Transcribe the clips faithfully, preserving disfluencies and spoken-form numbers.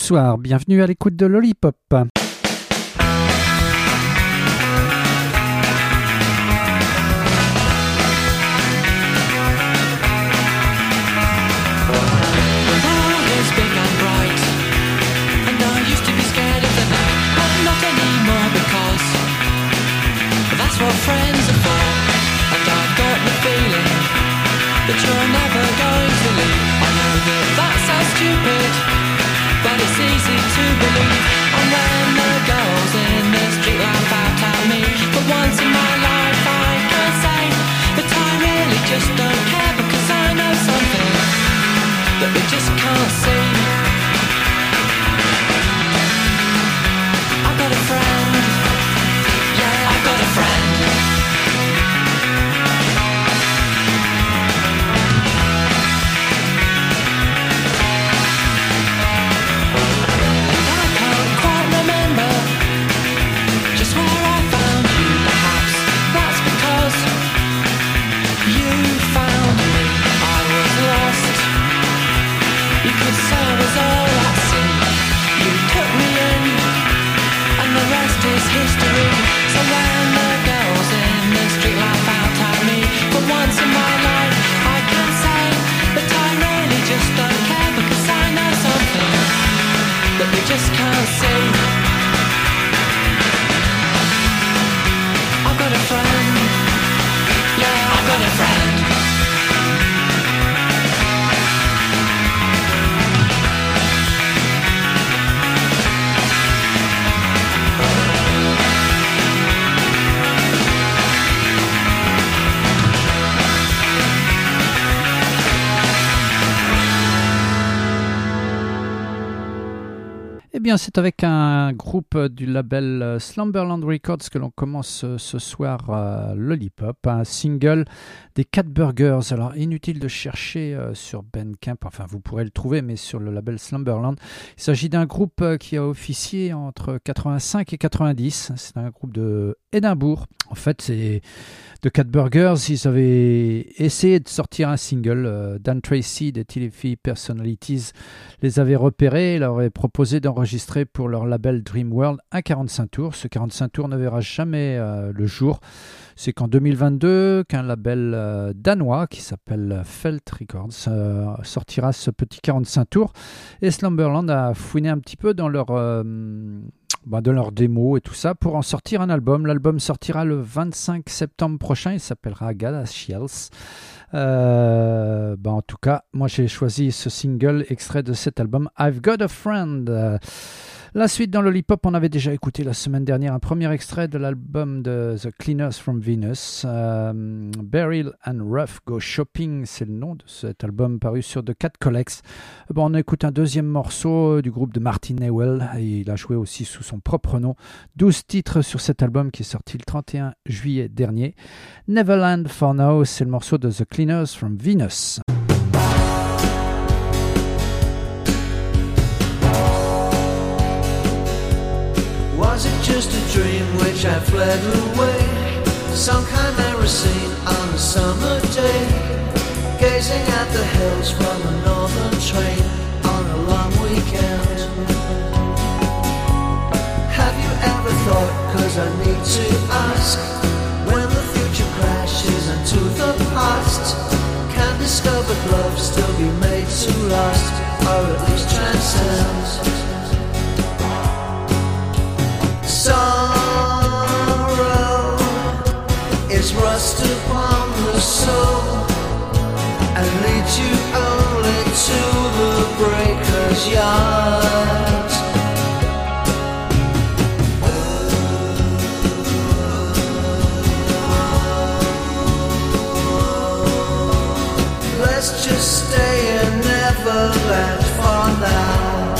Bonsoir, bienvenue à l'écoute de Lollipop. What friends are for, and I've got the feeling that you're never going to leave. I know that that sounds stupid, but it's easy to believe. And when the girls in the street laugh out at me, for once in my life I can say that I really just don't care, because I know something that they just can't see. I've got a friend, yeah, I've got a friend. History. So when the girls in the street laugh out at me, for once in my life I can say that I really just don't care, because I know something that they just can't see. I've got a friend, yeah, I've got a friend. Eh bien, c'est avec un groupe du label Slumberland Records que l'on commence ce soir euh, Lollipop, un single des Cat Burgers. Alors, inutile de chercher euh, sur Bandcamp, enfin vous pourrez le trouver, mais sur le label Slumberland. Il s'agit d'un groupe euh, qui a officié entre quatre-vingt-cinq et quatre-vingt-dix. C'est un groupe de Édimbourg. En fait, c'est de Cat Burgers. Ils avaient essayé de sortir un single. Euh, Dan Tracy des Telefi Personalities les avait repérés et leur avait proposé d'enregistrer pour leur label Dream World un quarante-cinq tours. Ce quarante-cinq tours ne verra jamais euh, le jour. C'est qu'en deux mille vingt-deux qu'un label euh, danois qui s'appelle Felt Records euh, sortira ce petit quarante-cinq tours. Et Slumberland a fouiné un petit peu dans leur... Euh, Bah de leurs démos et tout ça pour en sortir un album. L'album sortira le vingt-cinq septembre prochain. Il s'appellera Galatials. Euh, bah en tout cas, moi j'ai choisi ce single extrait de cet album I've Got a Friend. Euh, la suite dans Lollipop, on avait déjà écouté la semaine dernière un premier extrait de l'album de The Cleaners from Venus. Euh, Beryl and Ruff Go Shopping, c'est le nom de cet album paru sur The Cat Collects. Bon, on écoute un deuxième morceau du groupe de Martin Newell. Il a joué aussi sous son propre nom. douze titres sur cet album qui est sorti le trente et un juillet dernier. Neverland for Now, c'est le morceau de The Cleaners from Venus. Was it just a dream which I fled away? Some chimera scene on a summer day, gazing at the hills from a northern train on a long weekend. Have you ever thought, cause I need to ask, when the future crashes into the past, can discovered love still be made to last, or at least transcend? Sorrow is rust upon the soul and leads you only to the breaker's yard. Let's just stay in Neverland for now.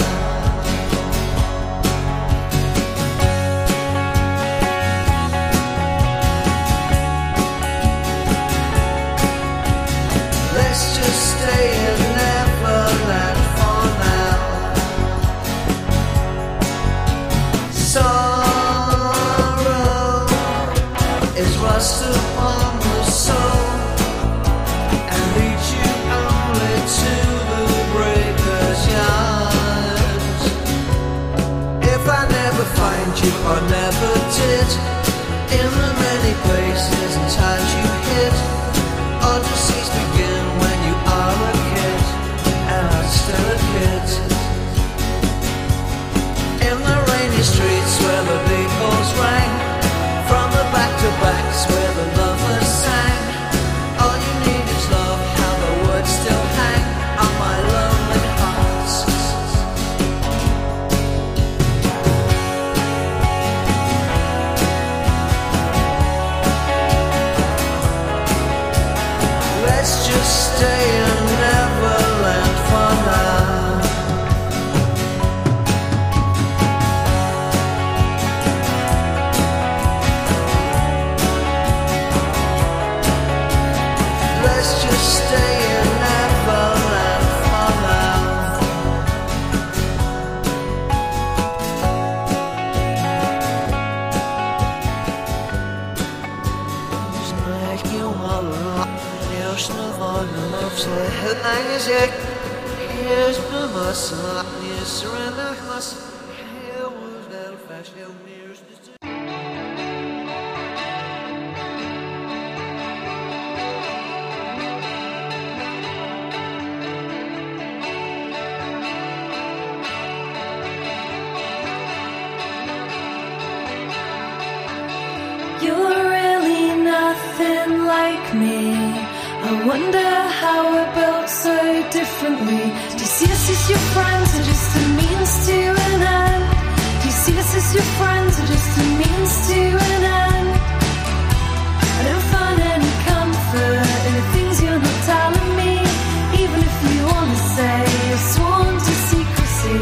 Stay in Neverland for now. Sorrow is rust upon the soul and leads you only to the breaker's yard. you or never did. In the many places and times you hit, odysseys begin when you are a kid, and I'm still a kid. In the rainy streets where the Beatles rang, from the back-to-backs where the lovers sang, all you need is love, how the words still hang on my lonely heart. Let's just stay in Neverland for now. Let's just stay in Neverland for now. Smack you all up. Już na wolnym przechodach jak już by masa, nie surrender mas. Here was Belfast, here was You're really nothing like me. I wonder how we're built so differently. Do you see us as your friends or just a means to an end? Do you see us as your friends or just a means to an end? I don't find any comfort in the things you're not telling me, even if you want to say you're sworn to secrecy.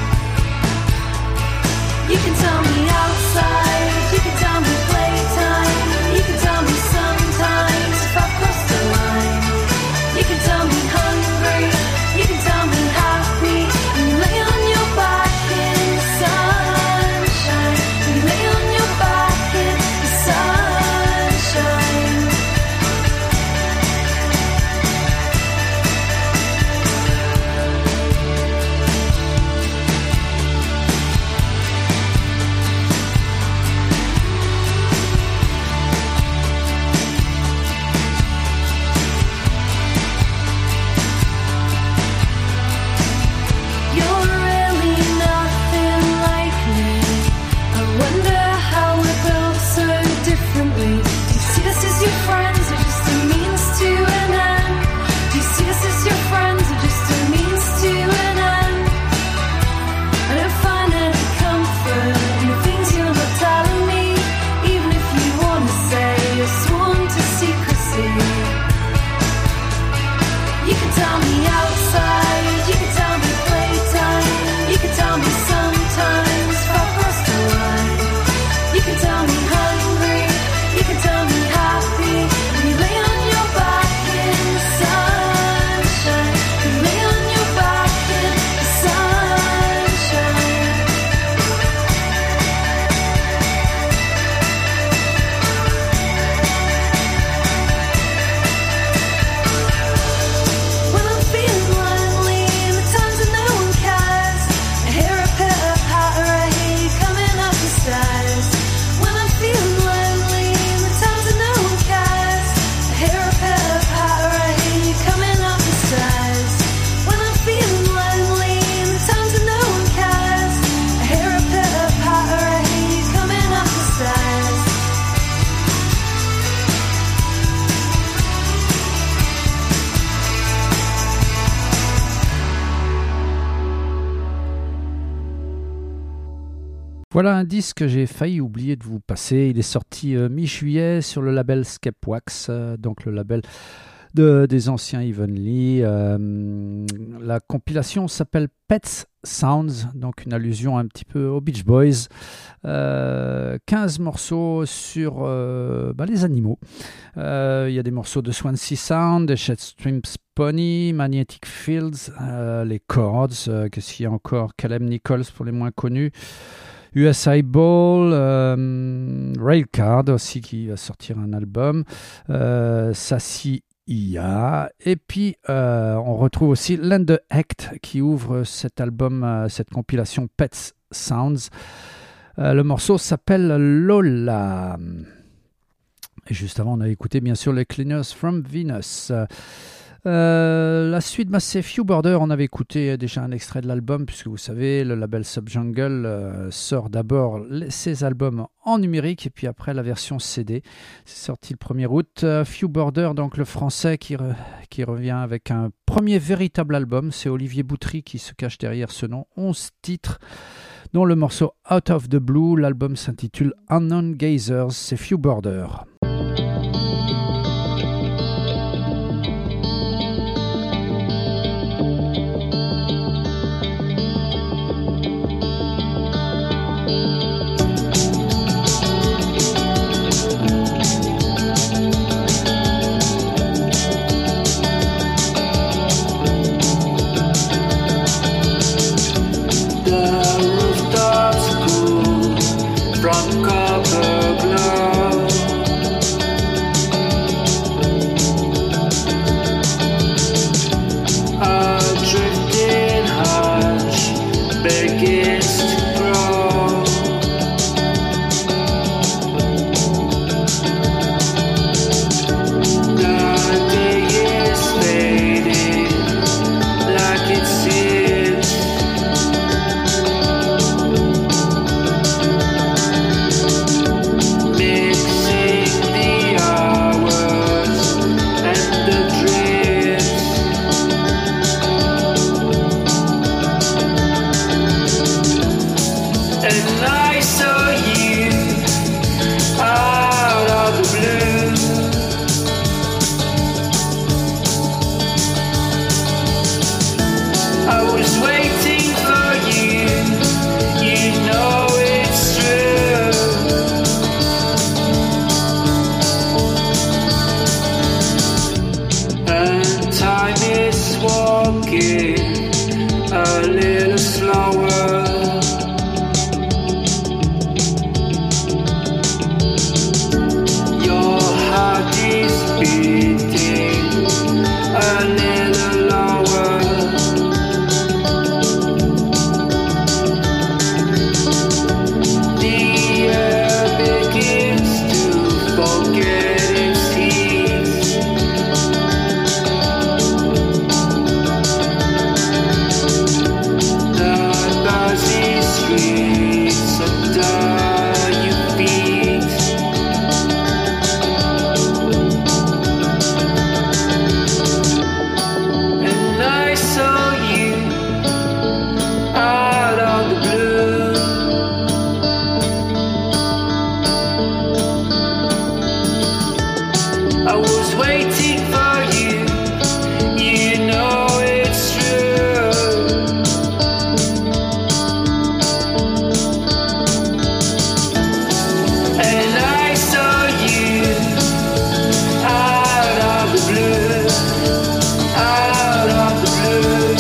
You can tell me outside, you can tell me playtime, you can tell me sometimes if I've crossed the line. You can tell me hungry, you can tell me happy, and you lay on your back in the sunshine, and you lay on your back in the sunshine. You're really nothing like me. I wonder how we're built so differently. Do you see us as your friends or just a means to an end? Do you see us as your friends or just a means to an end? I don't find any comfort in the things you're not telling me, even if you want to say you're sworn to secrecy. You can tell me outside, you can tell me playtime, you can tell me sometimes if I've crossed the line. You can tell me hungry, you can tell me happy, and you lay on your back in the sunshine, you lay on your back in the sunshine. When I'm feeling lonely in the times when no one cares, I hear a pitter patter, I hear you coming up the stairs. When I'm feeling lonely in the times when no one cares, I hear a pitter patter, I hear you coming up the stairs. When I'm feeling lonely in the times when no one cares, I hear a pitter patter, I hear you coming up the stairs. Voilà un disque que j'ai failli oublier de vous passer. Il est sorti euh, mi-juillet sur le label Skepwax, euh, donc le label de, des anciens Evenly. Euh, la compilation s'appelle Pets Sounds, donc une allusion un petit peu aux Beach Boys. Euh, quinze morceaux sur euh, bah, les animaux. Euh, Il y a des morceaux de Swansea Sound, des Shetstream Pony, Magnetic Fields, euh, les Chords, euh, qu'est-ce qu'il y a encore, Caleb Nichols pour les moins connus. U S I Ball, euh, Railcard aussi qui va sortir un album, euh, Sassy Ia, et puis euh, on retrouve aussi Lende Hecht qui ouvre cet album, euh, cette compilation Pets Sounds. Euh, le morceau s'appelle Lola. Et juste avant, on a écouté bien sûr les Cleaners from Venus. Euh, la suite, bah, c'est Few Border. On avait écouté déjà un extrait de l'album, puisque vous savez, le label Subjungle euh, sort d'abord les, ses albums en numérique et puis après la version C D. C'est sorti le premier août. Euh, Few Border, donc le français qui, re, qui revient avec un premier véritable album. C'est Olivier Boutry qui se cache derrière ce nom. onze titres, dont le morceau Out of the Blue. L'album s'intitule Unknown Gazers. C'est Few Border. From copper glow, a drifting hush begins to grow. The day is fading like it seems. A little slower. Your heart is beating a little lower. The air begins to forget its heat. Streets under your feet. And I saw you out of the blue. I was waiting for you, you know it's true. And I saw you out of the blue, out of the blue.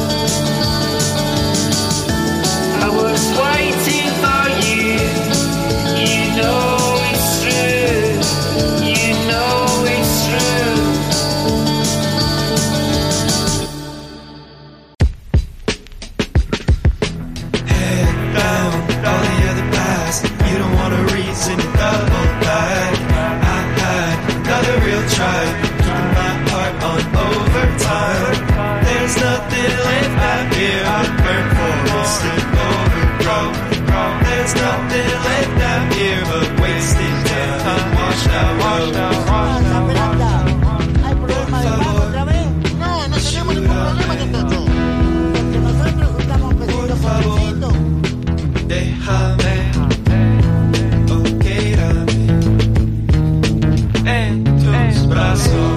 I was waiting for you, you know it's true, you know it's true. Head down, all the other paths. You don't want a reason to double back. I had another real try, keeping my heart on overtime. There's nothing left out here but burn forest and overgrown. There's nothing left out here but wasted time and washed out roads. ¿Hay problema de pago otra vez? No, no tenemos ningún problema de pago. Porque nosotros estamos pidiendo pobrecito. Déjame, oh, quédame en tus brazos.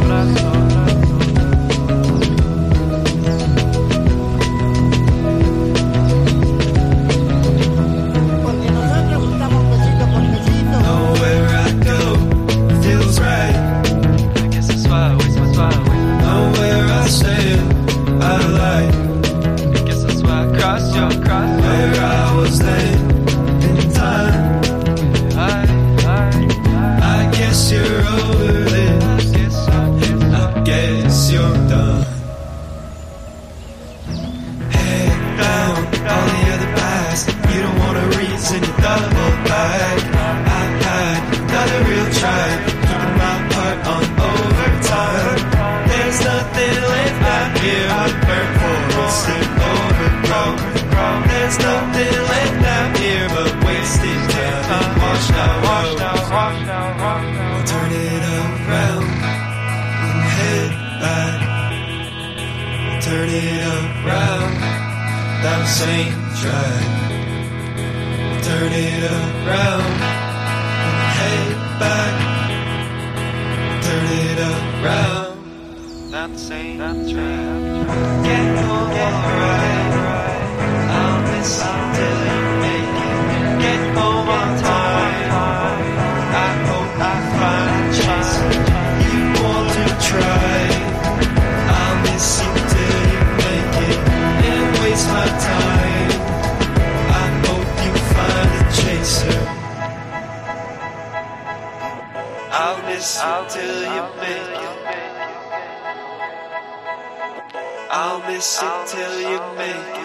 turn it around down Saint Drive. Turn it around and head back. Turn it around down Saint Drive. Get home alright. I'll miss you till you make it. Get home on time. I hope I find a chance. You want to try. I'll miss you till you make it and waste my time. I hope you find a chaser. I'll miss you till you make it. I'll miss you till you make it.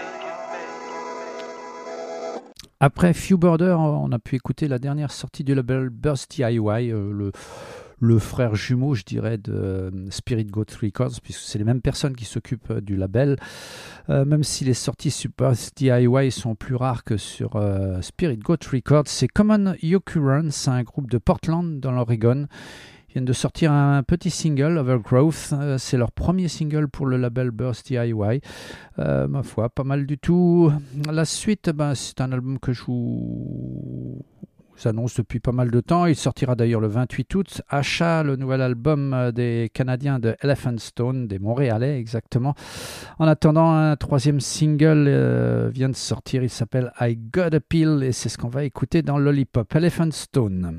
Après Few Border, on a pu écouter la dernière sortie du label Burst D I Y, euh, le, le frère jumeau, je dirais, de euh, Spirit Goat Records, puisque c'est les mêmes personnes qui s'occupent euh, du label. Euh, même si les sorties sur Burst D I Y sont plus rares que sur euh, Spirit Goat Records, c'est Common Occurrence, un groupe de Portland dans l'Oregon. Ils viennent de sortir un petit single, Overgrowth. Euh, c'est leur premier single pour le label Burst D I Y. Euh, ma foi, pas mal du tout. La suite, ben, c'est un album que je vous annonce depuis pas mal de temps. Il sortira d'ailleurs le vingt-huit août. Achat, le nouvel album des Canadiens de Elephant Stone, des Montréalais exactement. En attendant, un troisième single euh, vient de sortir. Il s'appelle I Got a Pill et c'est ce qu'on va écouter dans Lollipop. Elephant Stone.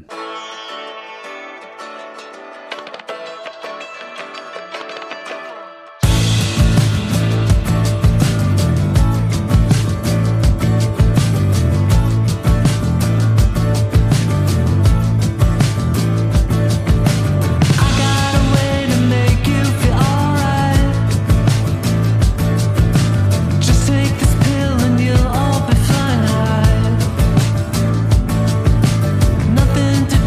Nothing to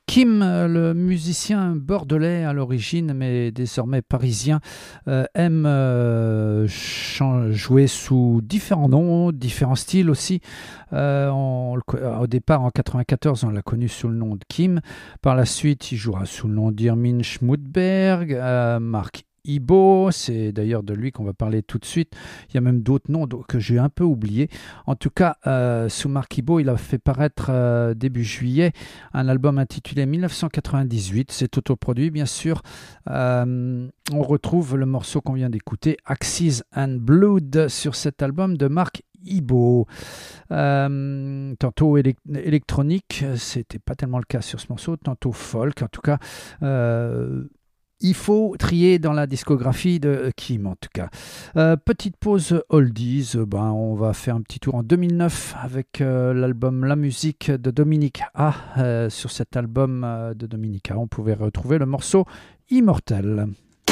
Kim, le musicien bordelais à l'origine, mais désormais parisien, euh, aime euh, jouer sous différents noms, différents styles aussi. Euh, on, au départ, en quatre-vingt-quatorze, on l'a connu sous le nom de Kim. Par la suite, il jouera sous le nom d'Irmin Schmutberg, euh, Marc Ibo, c'est d'ailleurs de lui qu'on va parler tout de suite. Il y a même d'autres noms que j'ai un peu oubliés. En tout cas, euh, sous Marc Ibo, il a fait paraître euh, début juillet un album intitulé dix-neuf cent quatre-vingt-dix-huit. C'est autoproduit, bien sûr. Euh, on retrouve le morceau qu'on vient d'écouter, Axes and Blood, sur cet album de Marc Ibo. Euh, tantôt élect- électronique, c'était pas tellement le cas sur ce morceau, tantôt folk. En tout cas, euh, il faut trier dans la discographie de Kim, en tout cas. Euh, petite pause oldies, ben, on va faire un petit tour en deux mille neuf avec euh, l'album La Musique de Dominique A. Euh, sur cet album euh, de Dominique A, on pouvait retrouver le morceau Immortel.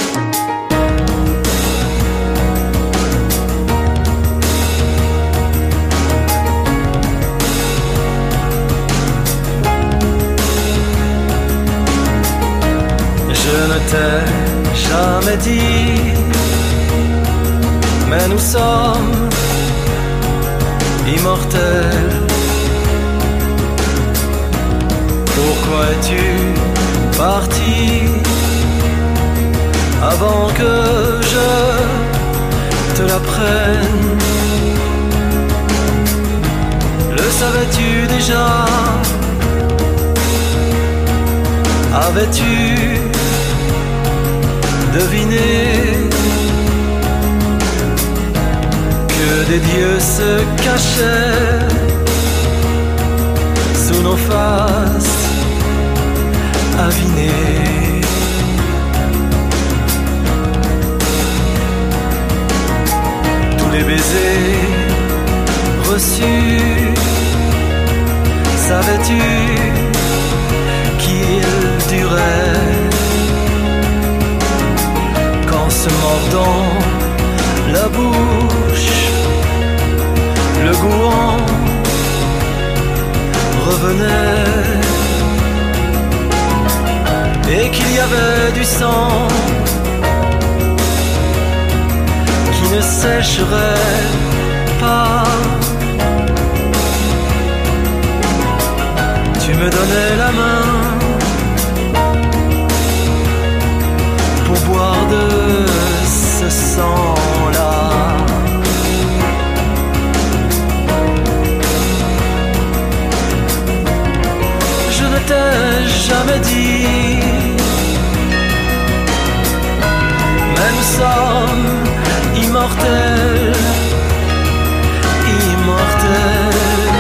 Je ne t'ai jamais dit, mais nous sommes immortels. Pourquoi es-tu parti avant que je te l'apprenne? Le savais-tu déjà? Avais-tu deviné que des dieux se cachaient sous nos faces avinées? Tous les baisers reçus, savais-tu qu'ils duraient? Qu'en se mordant la bouche, le goût en revenait, et qu'il y avait du sang qui ne sécherait pas. Tu me donnais la main pour boire de ce sang-là. Je ne t'ai jamais dit, mais nous sommes immortels, immortels.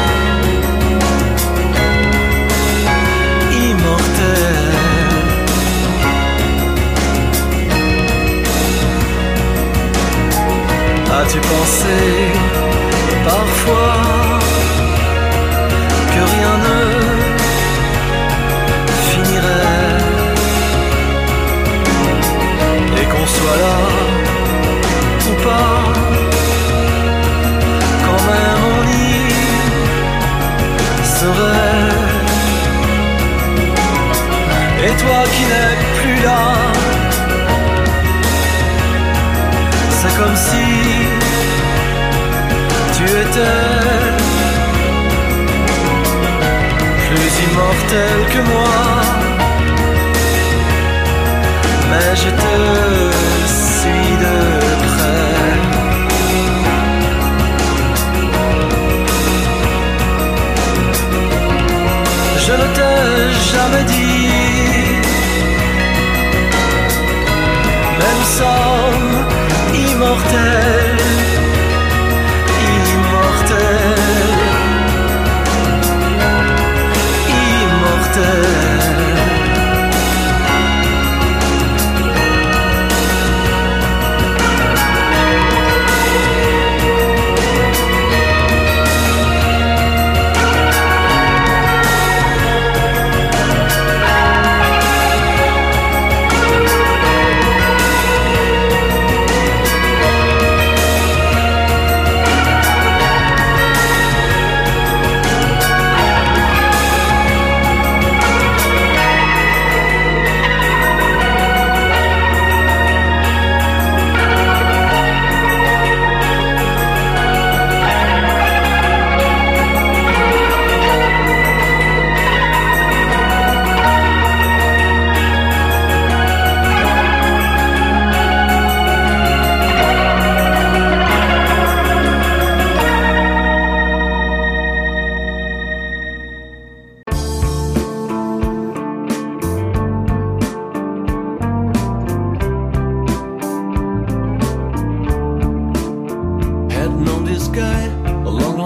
As-tu pensé parfois que rien ne finirait et qu'on soit là ou pas, quand même on y serait? Et toi qui n'es plus là, c'est comme si tu étais plus immortel que moi, mais je te suis de près. Je ne t'ai jamais dit, mais nous sommes immortels, immortels, immortels.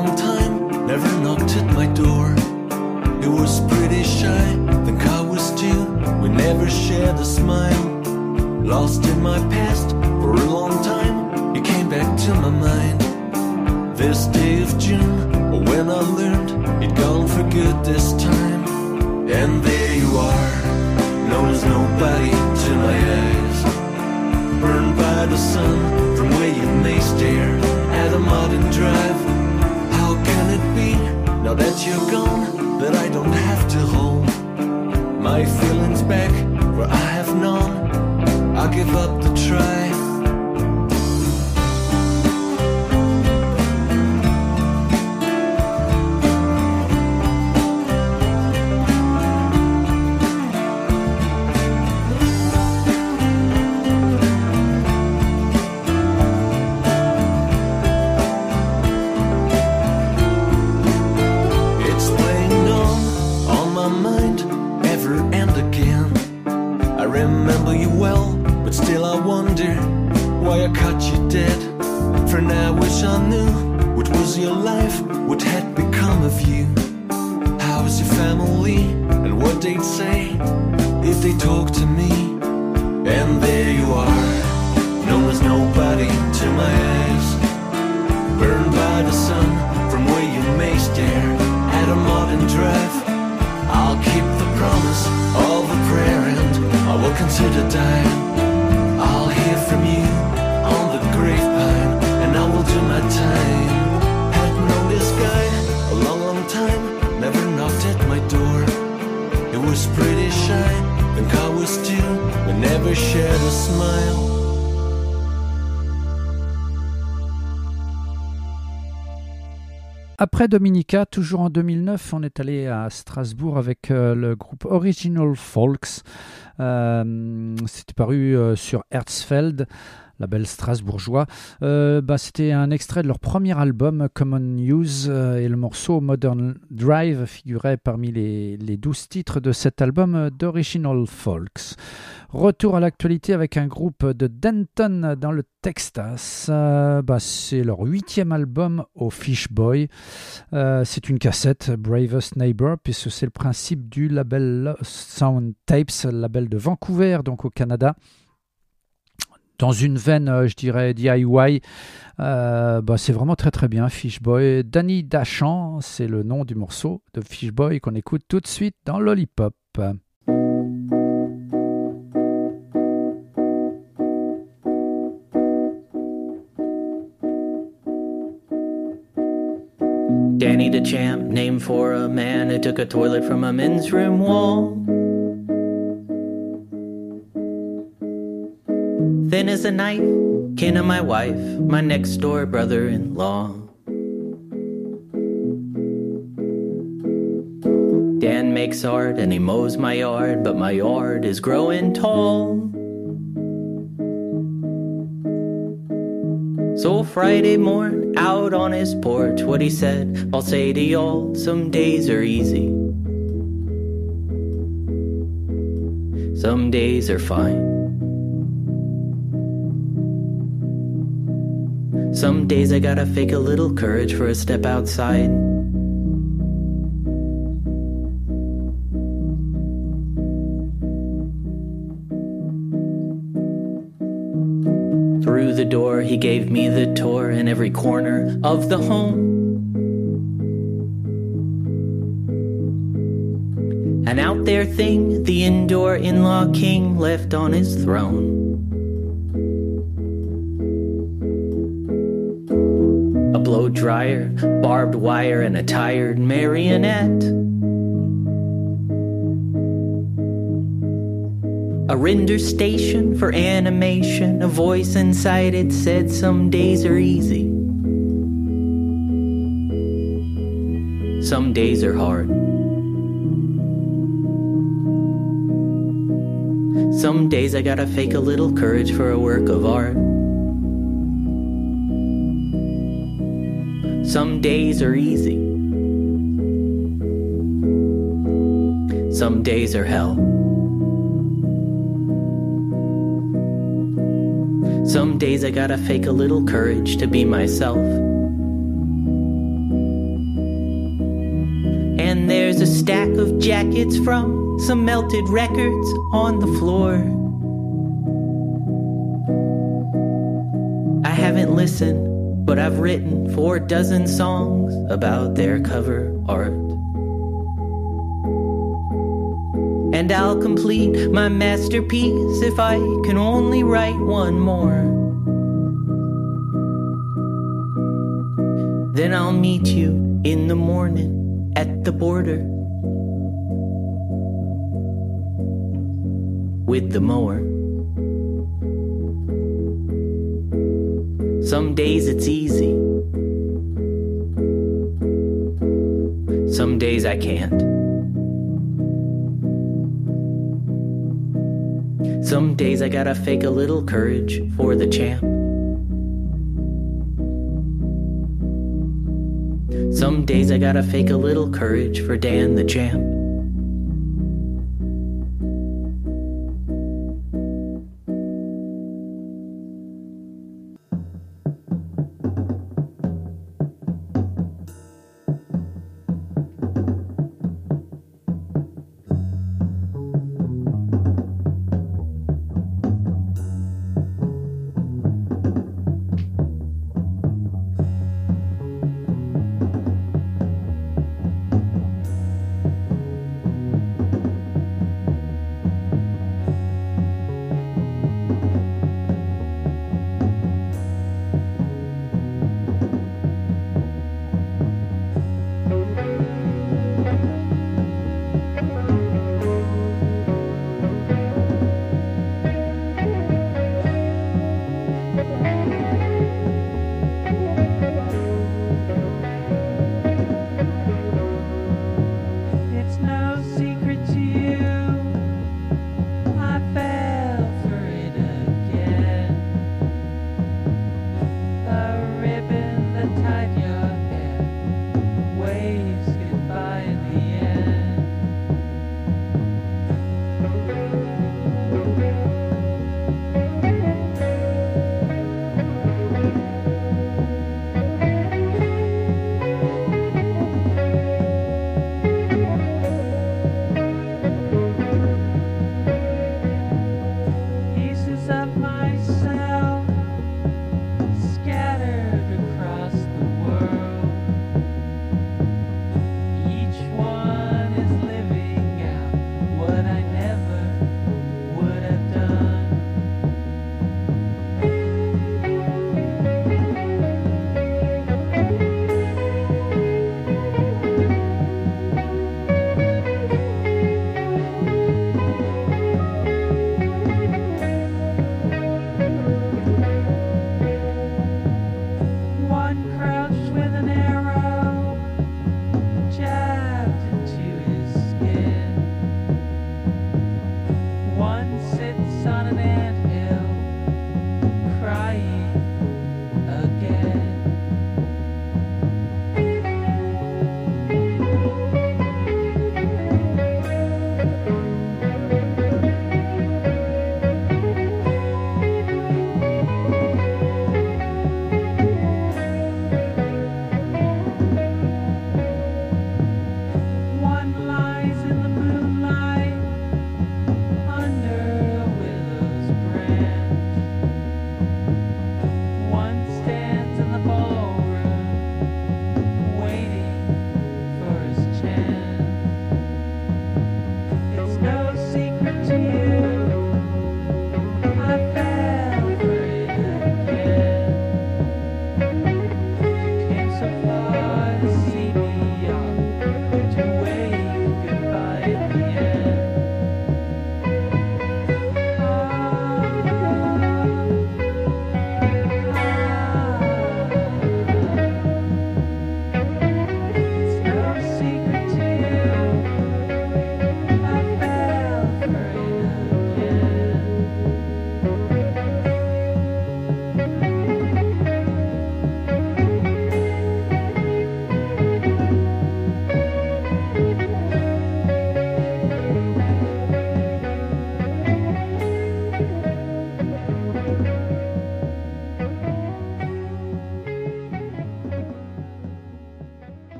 long time, never knocked at my door. He was pretty shy, think I was too. We never shared a smile. Lost in my past for a long time, he came back to my mind. This day of June, when I learned he'd gone for good this time. And there you are, known as nobody to my eyes. Burned by the sun, from where you may stare at a modern drive. How can it be, now that you're gone, that I don't have to hold my feelings back where I have known? I'll give up the try. Après Dominica, toujours en deux mille neuf, on est allé à Strasbourg avec euh, le groupe Original Folks. Euh, c'était paru euh, sur Herzfeld, label strasbourgeois. Euh, bah, c'était un extrait de leur premier album, Common Use, euh, et le morceau Modern Drive figurait parmi les, les douze titres de cet album d'Original Folks. Retour à l'actualité avec un groupe de Denton dans le Texas. Euh, bah, c'est leur huitième album au Fishboy. Euh, c'est une cassette, Bravest Neighbor, puisque c'est le principe du label Sound Tapes, label de Vancouver, donc au Canada. Dans une veine, je dirais, D I Y, euh, bah, c'est vraiment très très bien, Fishboy. Danny Dachant, c'est le nom du morceau de Fishboy qu'on écoute tout de suite dans Lollipop. Danny the Champ, named for a man who took a toilet from a men's room wall. Thin as a knife, kin of my wife, my next door brother-in-law. Dan makes art and he mows my yard, but my yard is growing tall. So Friday morn, out on his porch, what he said, I'll say to y'all, some days are easy. Some days are fine. Some days I gotta fake a little courage for a step outside. Through the door he gave me the tour in every corner of the home. An out there thing the indoor in-law king left on his throne. A blow dryer, barbed wire, and a tired marionette. A render station for animation, a voice inside it said some days are easy. Some days are hard. Some days I gotta fake a little courage for a work of art. Some days are easy. Some days are hell. Some days I gotta fake a little courage to be myself. there's a stack of jackets from some melted records on the floor. I haven't listened, but I've written four dozen songs about their cover art. And I'll complete my masterpiece if I can only write one more. Then I'll meet you in the morning at the border with the mower. Some days it's easy. Some days I can't. Some days I gotta fake a little courage for the champ. Some days I gotta fake a little courage for Dan the champ.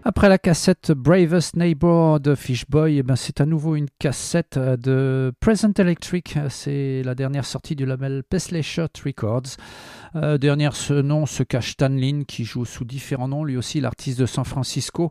Après la cassette Bravest Neighbor de Fishboy, eh ben c'est à nouveau une cassette de Present Electric. C'est la dernière sortie du label Paisley Shirt Records. Euh, derrière ce nom se cache Stan Lynn, qui joue sous différents noms, lui aussi l'artiste de San Francisco.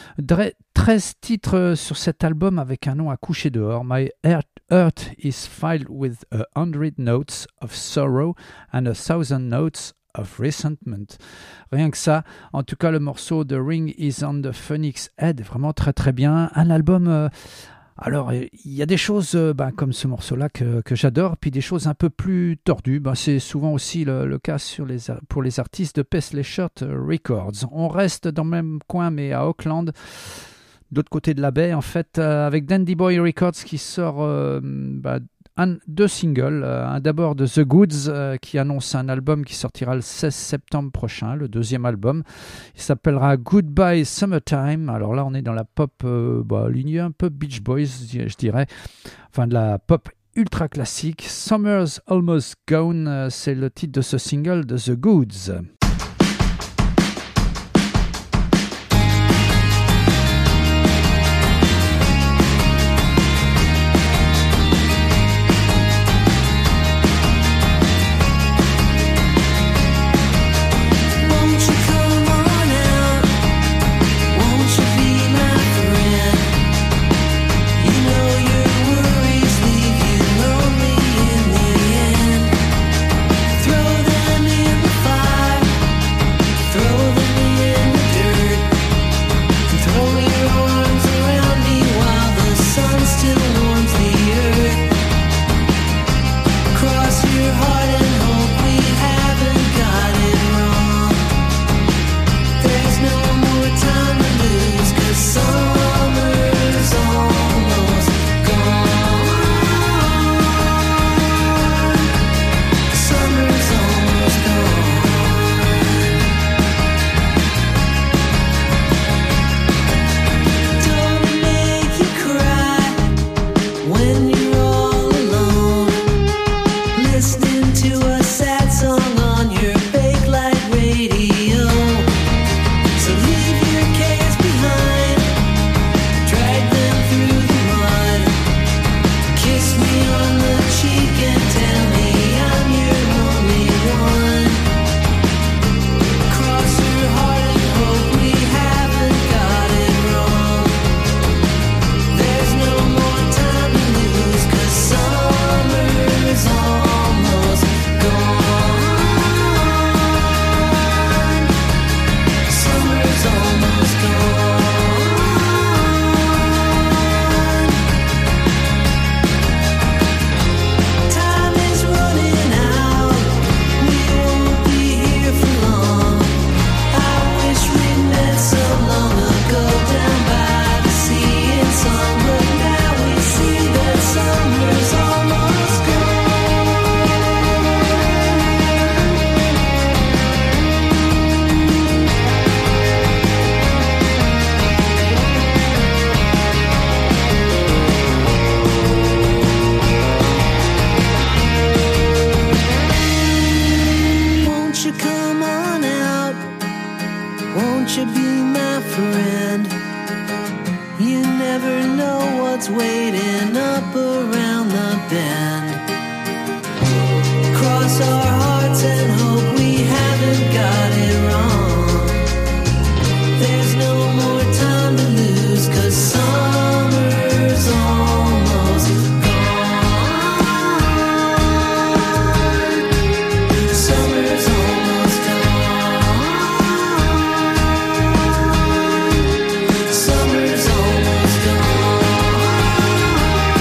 treize titres sur cet album avec un nom à coucher dehors. My Heart, heart is filled with a hundred notes of sorrow and a thousand notes of resentment. Rien que ça. En tout cas, le morceau The Ring is on the Phoenix Head, vraiment très très bien. Un album... Euh, alors, il y a des choses euh, ben, comme ce morceau-là que, que j'adore, puis des choses un peu plus tordues. Ben, c'est souvent aussi le, le cas sur les, pour les artistes de Paisley Shirt Records. On reste dans le même coin, mais à Auckland, de l'autre côté de la baie, en fait, euh, avec Dandy Boy Records qui sort... Euh, ben, Un, deux singles, euh, un d'abord de The Goods euh, qui annonce un album qui sortira le seize septembre prochain, le deuxième album. Il s'appellera Goodbye Summertime. Alors là on est dans la pop, euh, bah, lignée un peu Beach Boys je dirais, enfin de la pop ultra classique. Summer's Almost Gone, euh, c'est le titre de ce single de The Goods.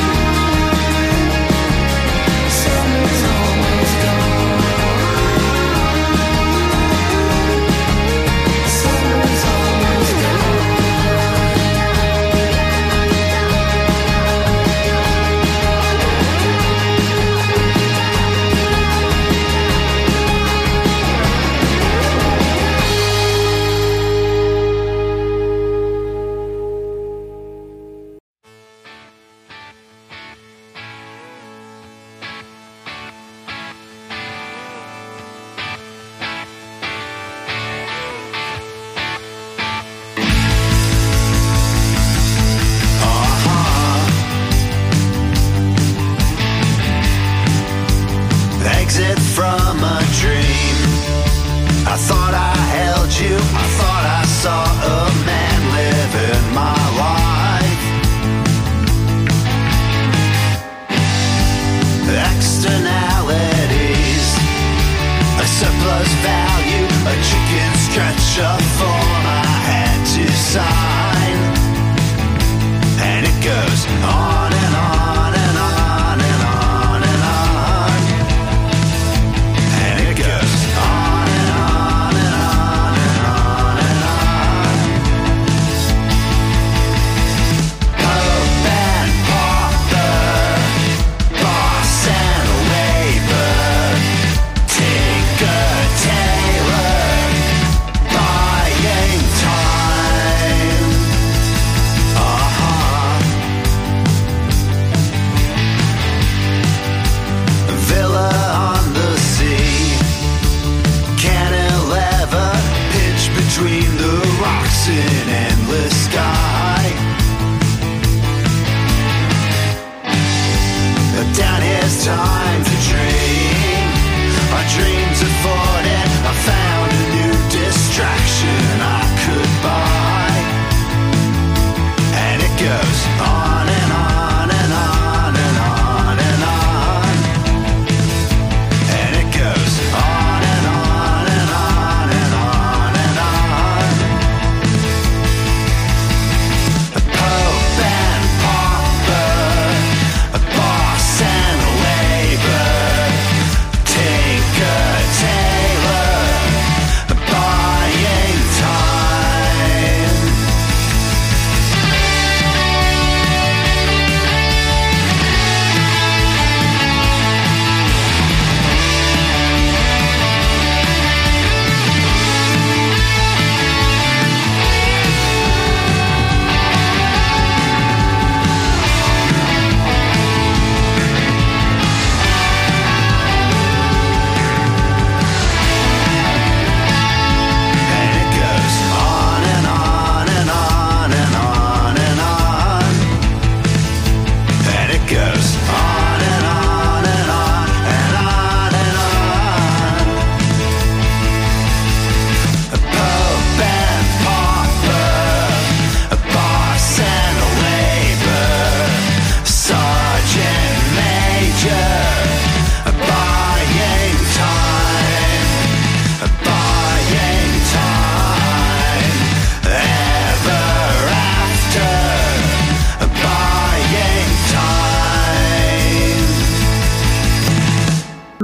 Summer's almost gone.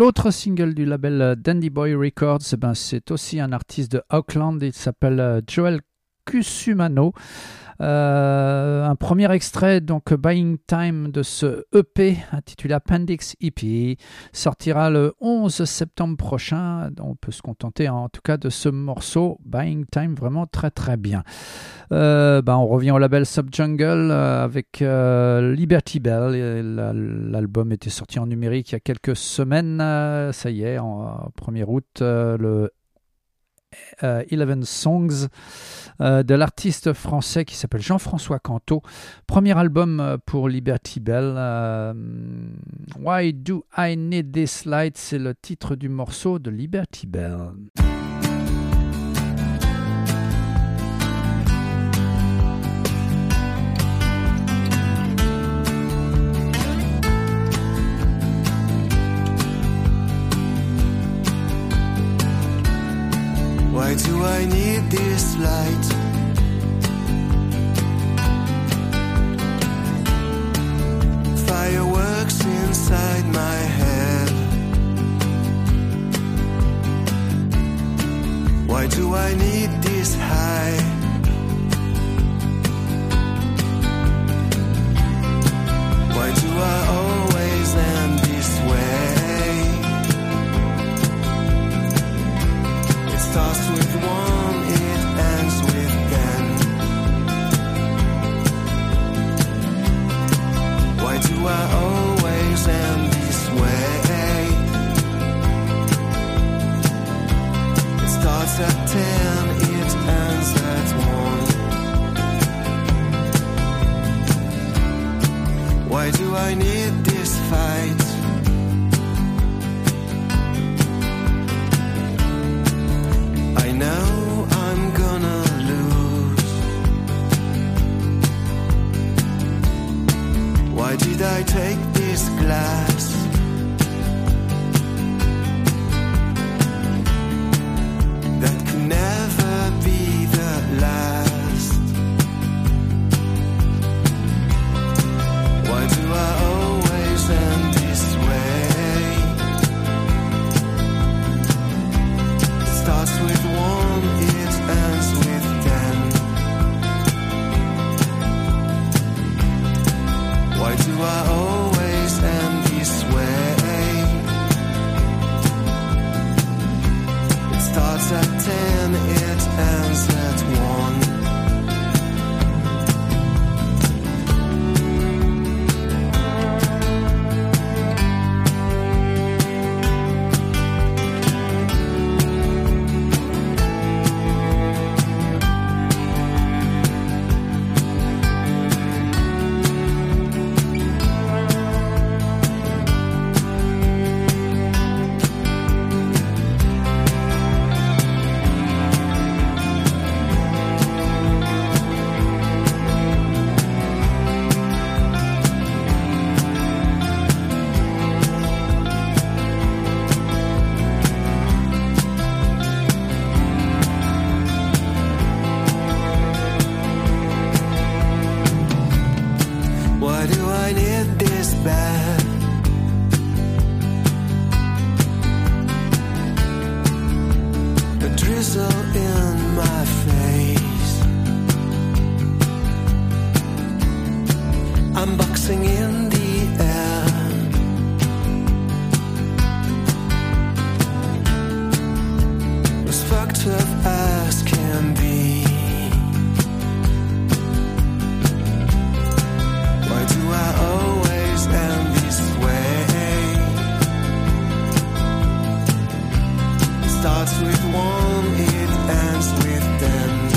L'autre single du label Dandy Boy Records, ben, c'est aussi un artiste de Auckland, il s'appelle Joel Kusumano. Euh, un premier extrait, donc Buying Time, de ce E P intitulé Appendix E P, sortira le onze septembre prochain. On peut se contenter en tout cas de ce morceau Buying Time, vraiment très très bien. Euh, ben on revient au label Subjungle euh, avec euh, Liberty Bell. Et l'album était sorti en numérique il y a quelques semaines. Euh, ça y est, en, en premier août, euh, le euh, eleven Songs euh, de l'artiste français qui s'appelle Jean-François Canto. Premier album pour Liberty Bell. Euh, Why Do I Need This Light, c'est le titre du morceau de Liberty Bell. Why do I need this light? Fireworks inside my head. Why do I need this high? Why do I always end this way? Starts with one, it ends with ten. Why do I always end this way? It starts at ten, it ends at one. Why do I need this fight? I know I'm gonna lose. Why did I take this glass? That could never be the last. Why do I always end this way? It starts with one, it ends with ten. Why do I always end this way? It starts at ten, it ends at one.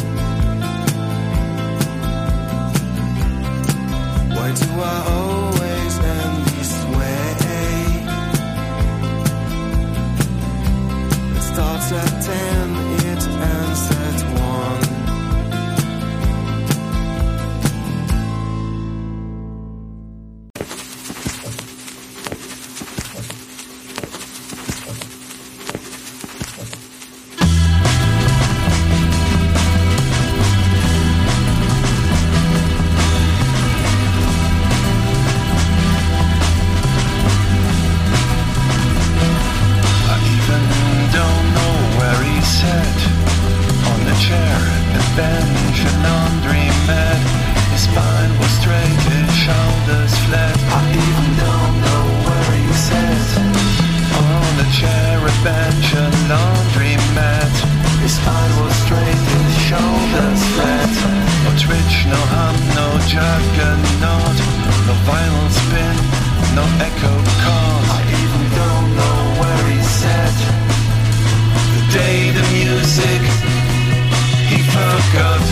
Why do I always cartridge, no hum, no juggernaut, no vinyl spin, no echo chord. I even don't know where he's set. The day the music he forgot.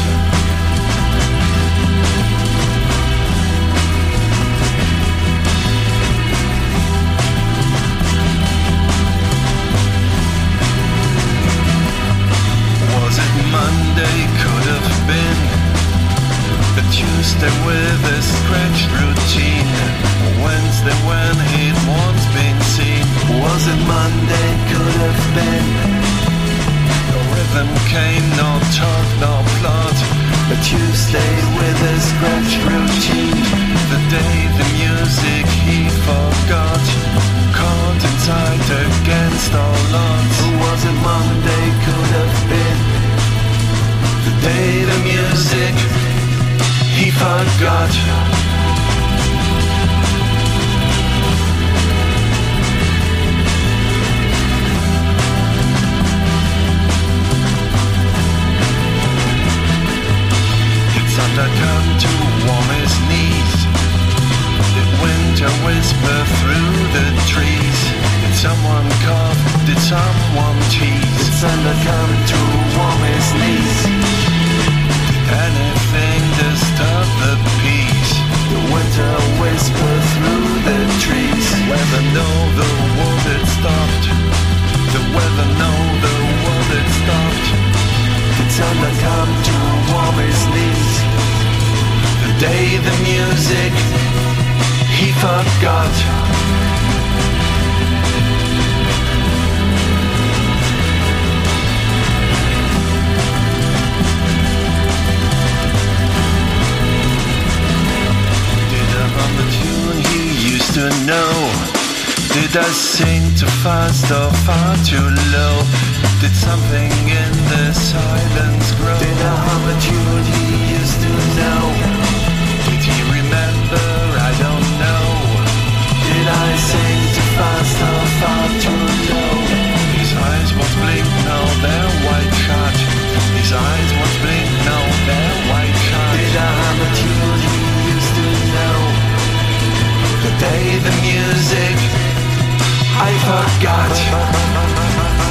Was it Monday? Could have been. But Tuesday with a scratched routine. Wednesday when he'd once been seen. Was it Monday? Could have been. No rhythm came, no talk, no plot. But Tuesday with a scratched routine. The day the music he forgot. Caught inside against all odds. Was it Monday? Could have been. The day the music he forgot. Did thunder come to warm his knees? Did winter whisper through the trees? Did someone cough? Did someone tease? Did thunder come to warm his knees? Anything disturb the peace? The winter whisper through the trees. Weather know the world had stopped. The weather know the world had stopped. Did thunder come to warm his knees? The day the music he forgot. To know, did I sing too fast or far too low? Did something in the silence grow? Did I hum a tune he used to know? Did he remember? I don't know. Did I sing too fast or far too low? His eyes won't blink, now they're wide shut. His eyes won't blink, now they're wide shut. Did I hum a tune he used to know? The day the music I forgot.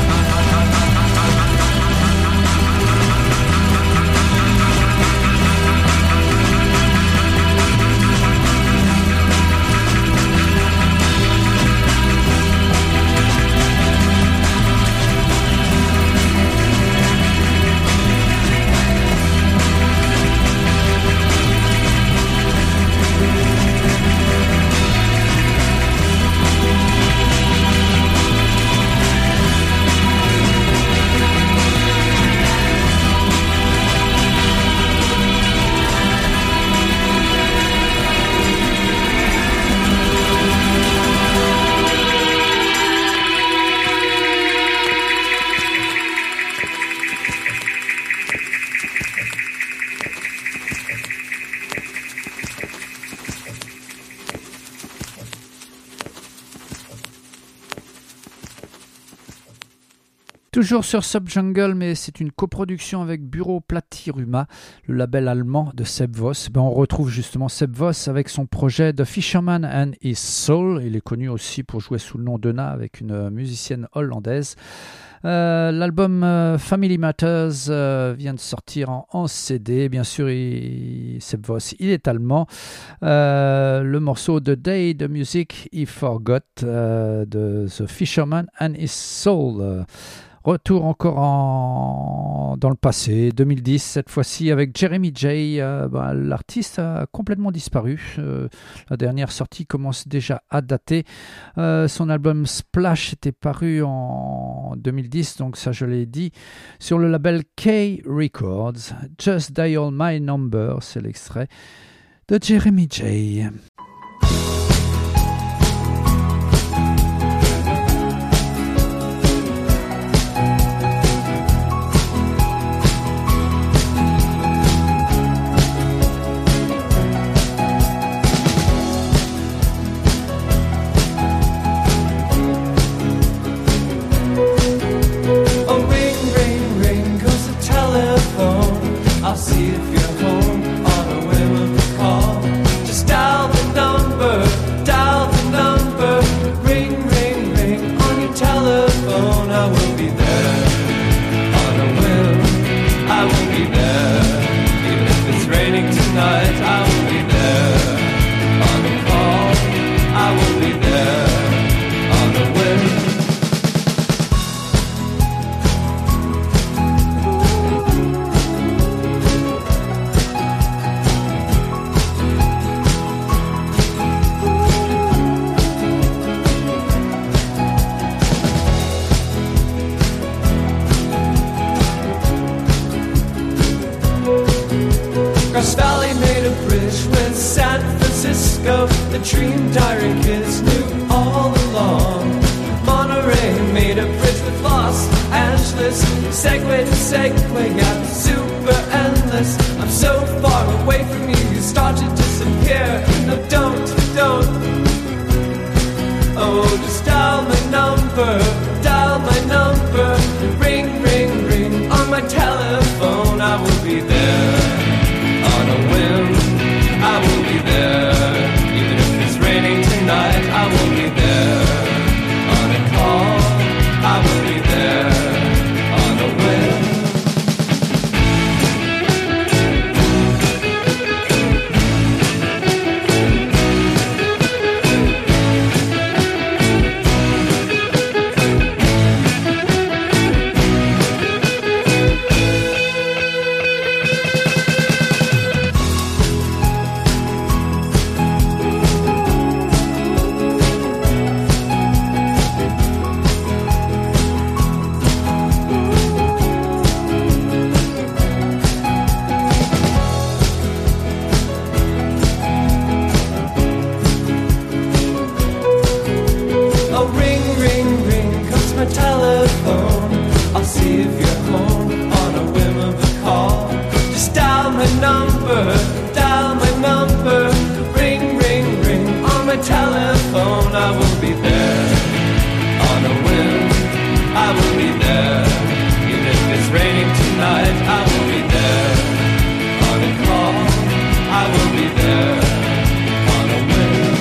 Toujours sur Subjungle, mais c'est une coproduction avec Bureau Platyruma, le label allemand de Seb Voss. Ben, on retrouve justement Seb Voss avec son projet The Fisherman and His Soul. Il est connu aussi pour jouer sous le nom d'Euna avec une musicienne hollandaise. Euh, l'album euh, Family Matters euh, vient de sortir en, en C D. Bien sûr, il, Seb Voss, il est allemand. Euh, le morceau The Day the Music He Forgot euh, de The Fisherman and His Soul. Euh, Retour encore en... dans le passé, deux mille dix, cette fois-ci avec Jeremy J. Euh, bah, l'artiste a complètement disparu. Euh, la dernière sortie commence déjà à dater. Euh, son album Splash était paru en deux mille dix, donc ça je l'ai dit, sur le label K Records. Just Dial My Number, c'est l'extrait de Jeremy J. I'll see if you're home. tonight, I will be there. On a call, I will be there. On a whim. Grass Valley made a bridge with San Francisco. The dream diary kids knew all along. Monterey made a bridge with Los Angeles. Segway to Segway, got super endless. I'm so far away from you, you start to disappear. No, don't, don't. Oh, just dial my number, dial my number. Ring, ring, ring on my telephone. I will be there. On a whim, I will be there. Even if it's raining tonight, I will be there. On a call, I will be there. On a whim. Oh, ring, ring, ring, comes my telephone. I'll see if you're home on a whim of a call. Just dial my number, dial my number. Ring, ring, ring on my telephone. I will be there. On a whim, I will be there. Even if it's raining tonight, I will be there. On a call, I will be there. On a whim.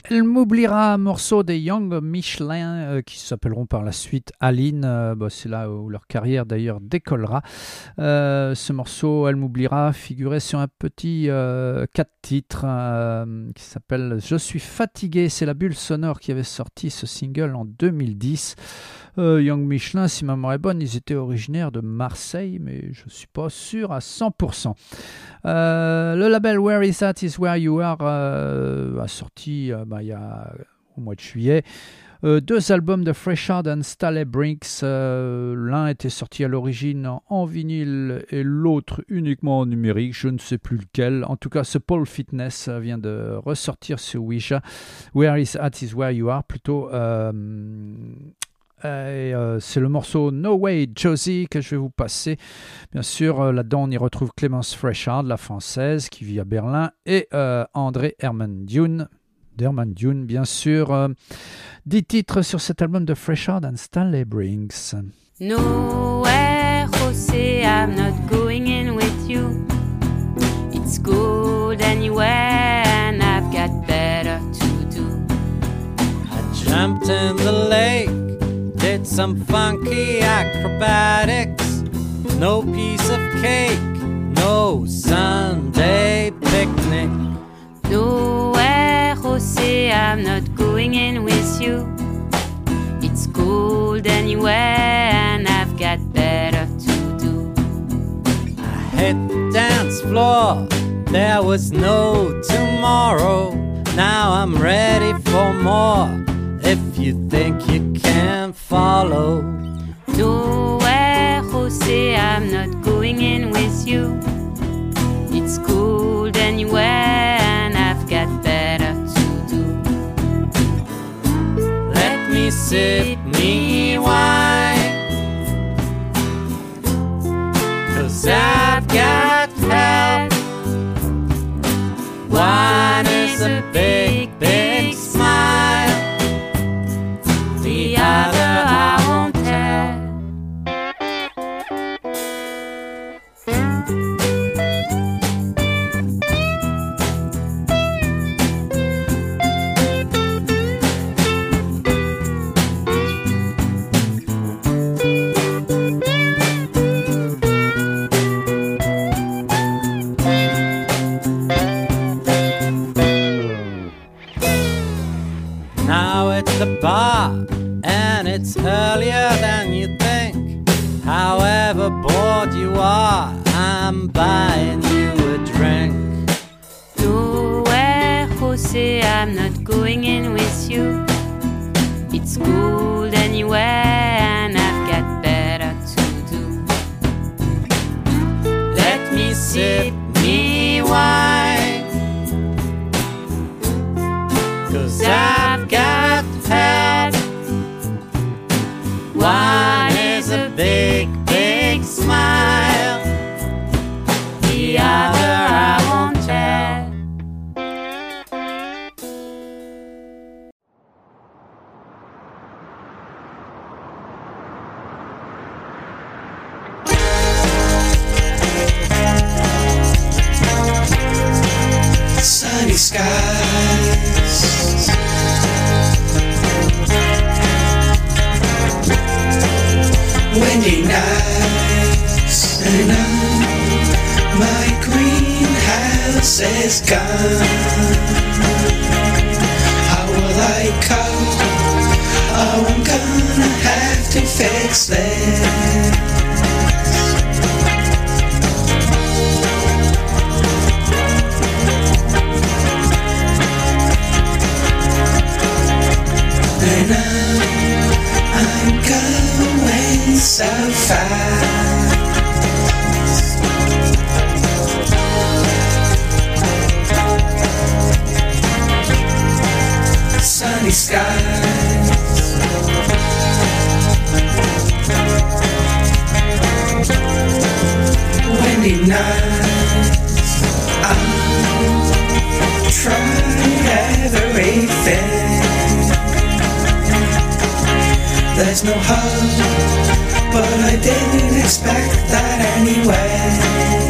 Elle m'oubliera un morceau des Young Michelin euh, qui s'appelleront par la suite Aline. Euh, bah, c'est là où leur carrière d'ailleurs décollera. Euh, ce morceau, Elle m'oubliera, figurait sur un petit euh, quatre titres euh, qui s'appelle Je suis fatigué. C'est la Bulle Sonore qui avait sorti ce single en deux mille dix. Euh, Young Michelin, si ma mémoire est bonne, ils étaient originaires de Marseille, mais je ne suis pas sûr à cent pour cent. Euh, le label Where Is That Is Where You Are euh, a sorti euh, bah, il y a, au mois de juillet euh, deux albums de Freshard and Staley Brinks. Euh, l'un était sorti à l'origine en, en vinyle et l'autre uniquement en numérique, je ne sais plus lequel. En tout cas, ce Paul Fitness vient de ressortir sur Ouija. Where Is That Is Where You Are, plutôt... Euh, Et euh, c'est le morceau No Way Josie que je vais vous passer. Bien sûr, euh, là-dedans, on y retrouve Clémence Freshard, la française, qui vit à Berlin, et euh, André Herman Dune, d'Herman Dune, bien sûr. Euh, dix titres sur cet album de Freshard and Stanley Brinks. Nowhere, Jose, I'm not going in with you. It's good anywhere, and I've got better to do. I jumped in the lake, did some funky acrobatics. No piece of cake, no Sunday picnic. Nowhere, Jose, I'm not going in with you. It's cold anywhere, and I've got better to do. I hit the dance floor, there was no tomorrow. Now I'm ready for more. If you think you can follow. Nowhere, Jose, I'm not going in with you. It's cold anywhere, and I've got better to do. Let me sip me wine, 'cause I've got help. Wine is a big, big smile. The other I won't tell. Now it's the bar, and it's earlier than you think. However bored you are, I'm buying you a drink. Nowhere, Jose, I'm not going in with you. It's cold anywhere, and I've got better to do. Let me sip me wine, 'cause I've got help. Wine is a big, big smile. The other I won't tell. Sunny skies, windy nights, and now my greenhouse is gone. How will I cope? Oh, I'm gonna have to fix this. And now I'm going so fast. Sunny skies, windy nights. I'll try everything. There's no hope, but I didn't expect that anyway.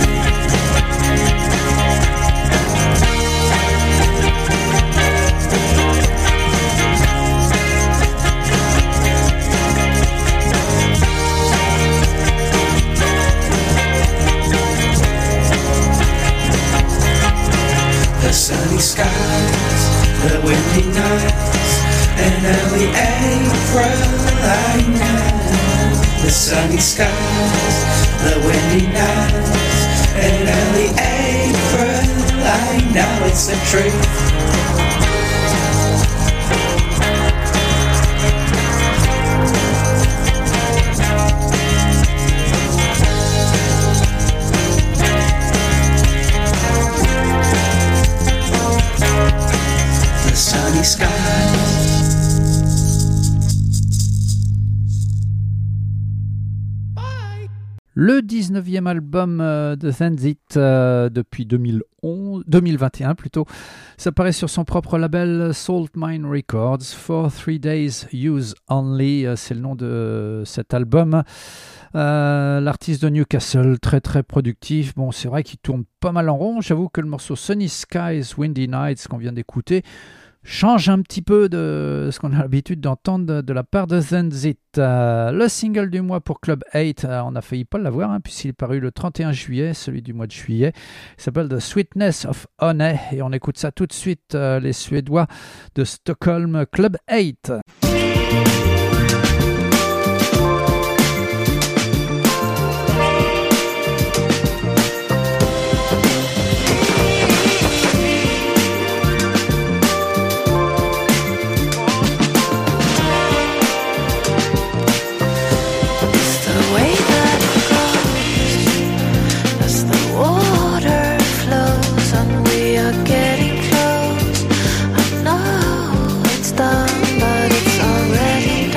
The sunny skies, the windy nights, and early April I know. The sunny skies, the windy nights, and early April I know it's the truth. Sunny skies. Le dix-neuvième album euh, de Zenzit euh, depuis deux mille onze, deux mille vingt et un plutôt, ça paraît sur son propre label Salt Mine Records. For Three Days Use Only, euh, c'est le nom de cet album. Euh, l'artiste de Newcastle, très très productif. Bon, c'est vrai qu'il tourne pas mal en rond. J'avoue que le morceau Sunny Skies, Windy Nights qu'on vient d'écouter change un petit peu de ce qu'on a l'habitude d'entendre de, de la part de Zenzit. Euh, le single du mois pour Club huit, euh, on a failli pas l'avoir hein, puisqu'il est paru le trente et un juillet, celui du mois de juillet. Il s'appelle The Sweetness of Honey et on écoute ça tout de suite, euh, les Suédois de Stockholm, Club huit. Getting close, I know it's done, but it's already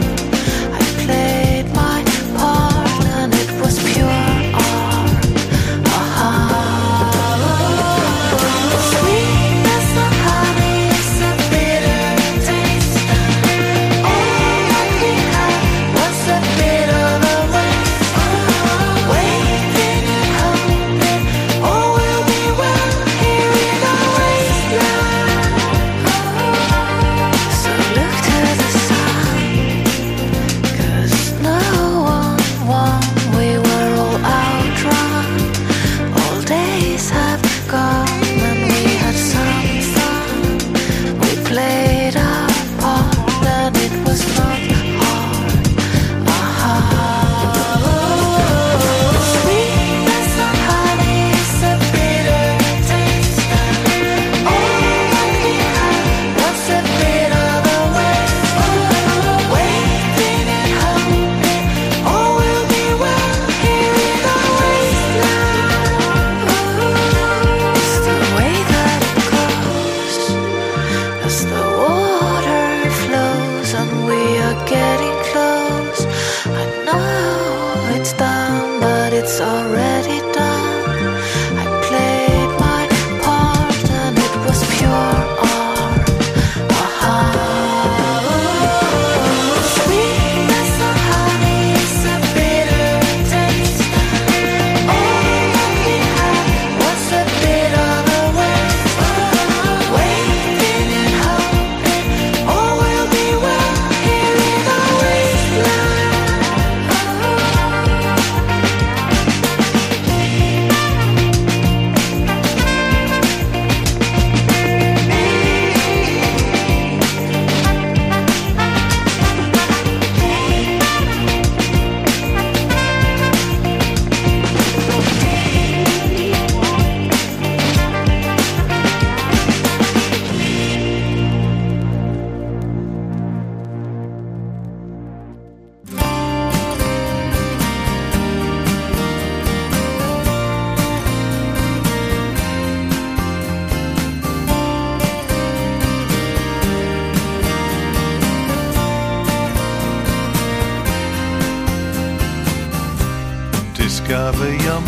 discover your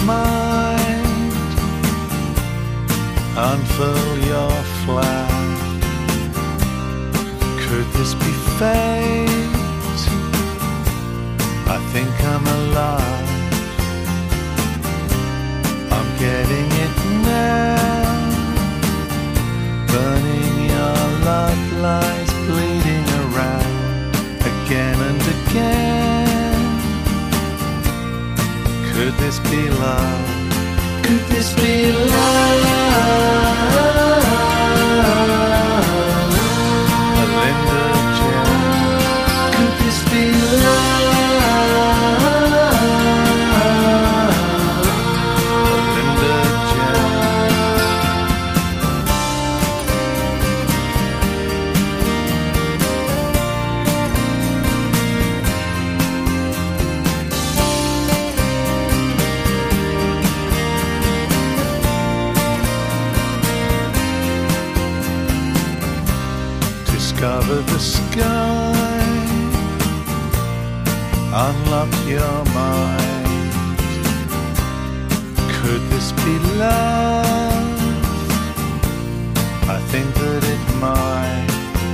mind, unfurl your flag. Could this be fate? I think I'm alive. I'm getting it now. Burning your love lies bleeding around again and again. Could this be love? Could this be love? discover the sky. Unlock your mind. Could this be love? I think that it might.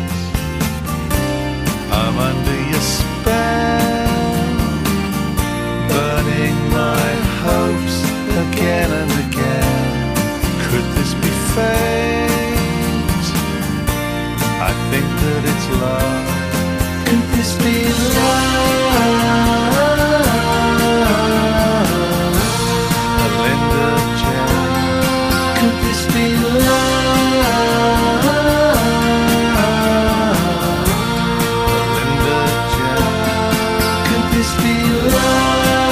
I'm under your spell, burning my hopes again and again. Could this be fate? I think that it's love. Could this be love? Linda Jen. Could this be love? Linda Jen. Could this be love?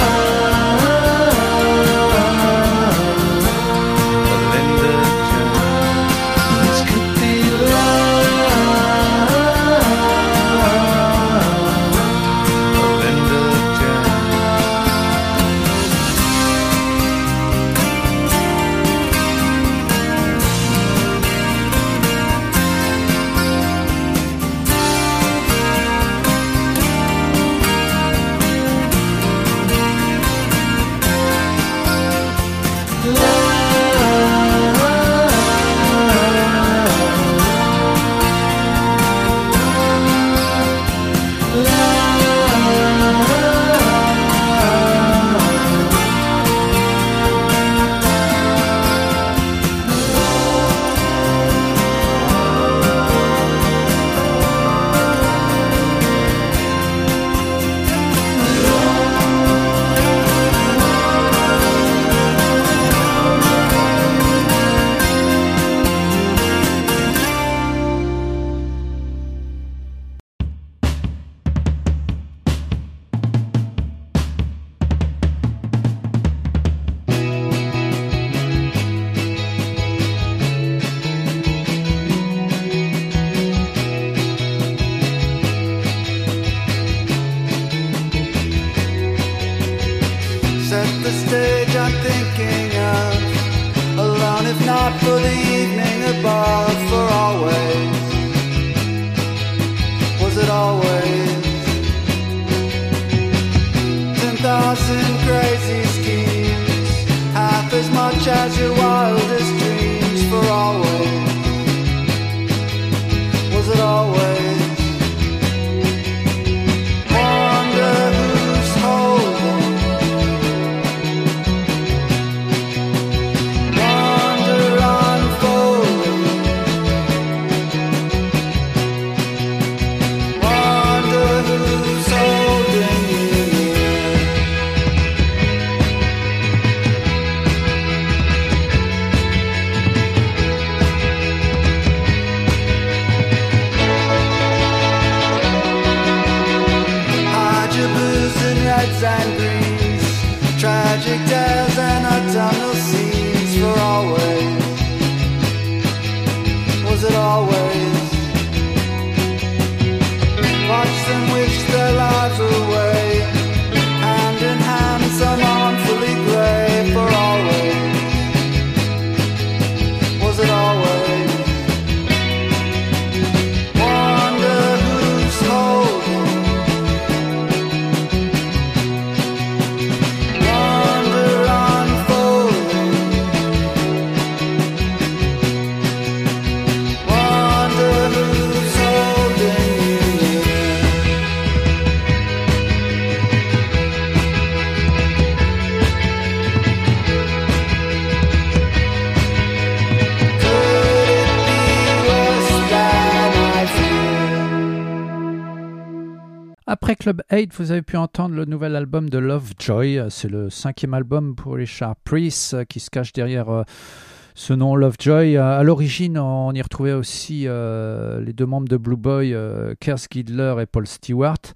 Après Club huit, vous avez pu entendre le nouvel album de Lovejoy. C'est le cinquième album pour Richard Priest qui se cache derrière euh, ce nom Lovejoy. À l'origine, on y retrouvait aussi euh, les deux members de Blue Boy, euh, Keith Girdler et Paul Stewart.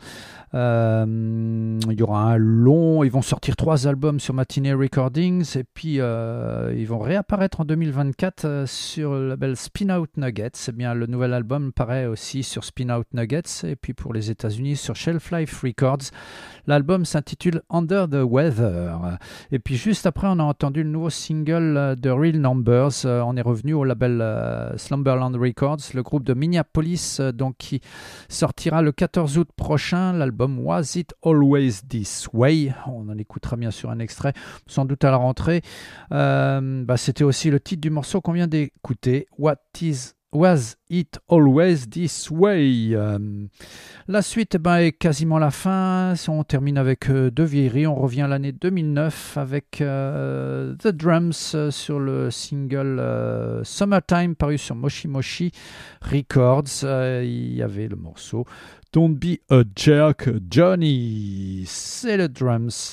Euh, il y aura un long, ils vont sortir trois albums sur Matinee Recordings et puis euh, ils vont réapparaître en deux mille vingt-quatre euh, sur le label Spin Out Nuggets. Eh bien, le nouvel album paraît aussi sur Spin Out Nuggets et puis pour les États-Unis sur Shelf Life Records. L'album s'intitule Under the Weather. Et puis juste après, on a entendu le nouveau single de Real Numbers. Euh, on est revenu au label euh, Slumberland Records, le groupe de Minneapolis, euh, donc qui sortira le quatorze août prochain. L'album Was It Always This Way. On en écoutera bien sûr un extrait, sans doute à la rentrée. Euh, bah, c'était aussi le titre du morceau qu'on vient d'écouter, What Is Was It Always This Way. Euh, la suite ben, est quasiment la fin. On termine avec euh, deux vieilleries. On revient à l'année deux mille neuf avec euh, The Drums euh, sur le single euh, Summertime paru sur Moshi Moshi Records. Euh, il y avait le morceau Don't Be a Jerk Johnny. C'est le Drums.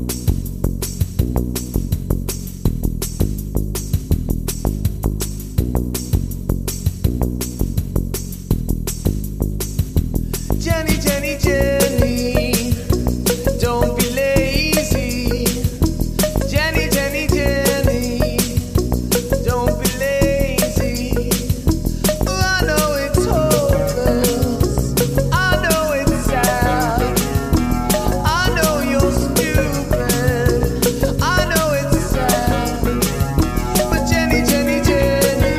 Jenny, Jenny, Jenny, don't be lazy. Jenny, Jenny, Jenny, don't be lazy. Oh, I know it's hopeless, I know it's sad, I know you're stupid, I know it's sad. But Jenny, Jenny, Jenny,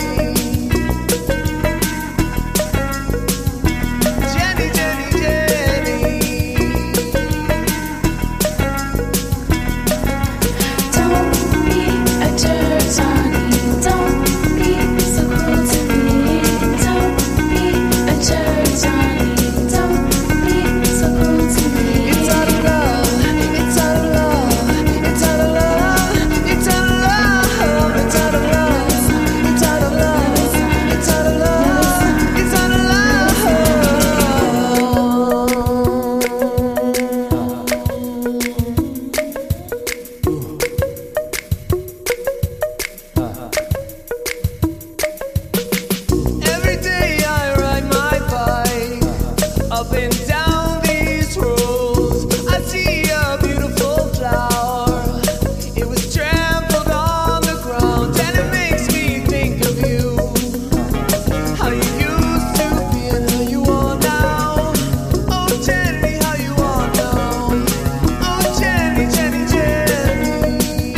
Jenny, Jenny, Jenny. Don't be a jerk, Johnny. Don't be so cruel to me. Don't be a jerk, Johnny. Don't be so cruel to me. It's out of love, it's out of love, it's out of love, it's out of love, it's out of love, it's out of love, it's out of love, it's out of love. Every day I ride my bike up and down these roads. I see a beautiful flower. It was trampled on the ground, and it makes me think of you. How you used to be and how you are now. Oh Jenny, how you are now. Oh Jenny, Jenny, Jenny.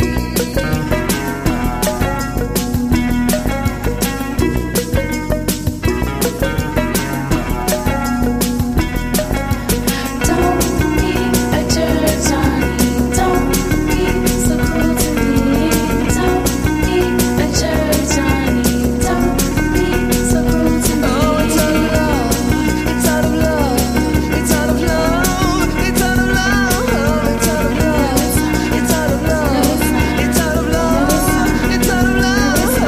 Don't be a jerk, Johnny. Don't be so cruel to me. Don't be a jerk, Johnny. Don't be so cruel to me. Oh, it's out of love, it's out of love, it's out of love, it's out of love, it's out of love, it's out of love, it's out of love, it's out of love.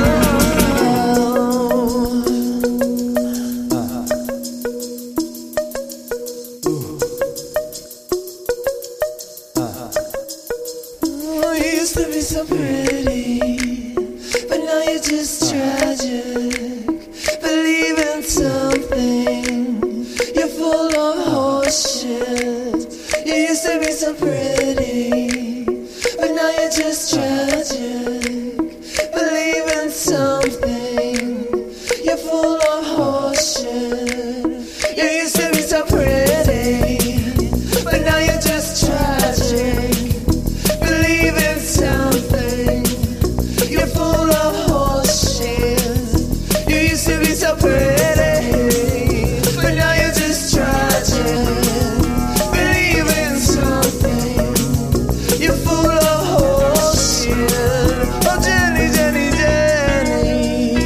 Oh, you used to be so pretty, but now you're just tragic. Believe in something, you're full of horse shit. You used to be so pretty, but now you're just tragic. Believe in something, you're full of horse shit. You used to be so pretty, but now you're just tragic. Believe in something, you're full of horse shit. You used to be so pretty, but now you're just tragic. Believe in something, you're full of horse shit. Oh Jenny, Jenny, Jenny.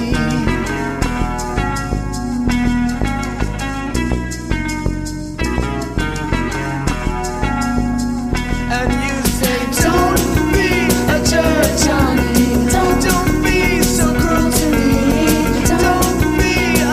And you say, don't be a jerk, Johnny. Don't, don't be so cruel to me. Don't be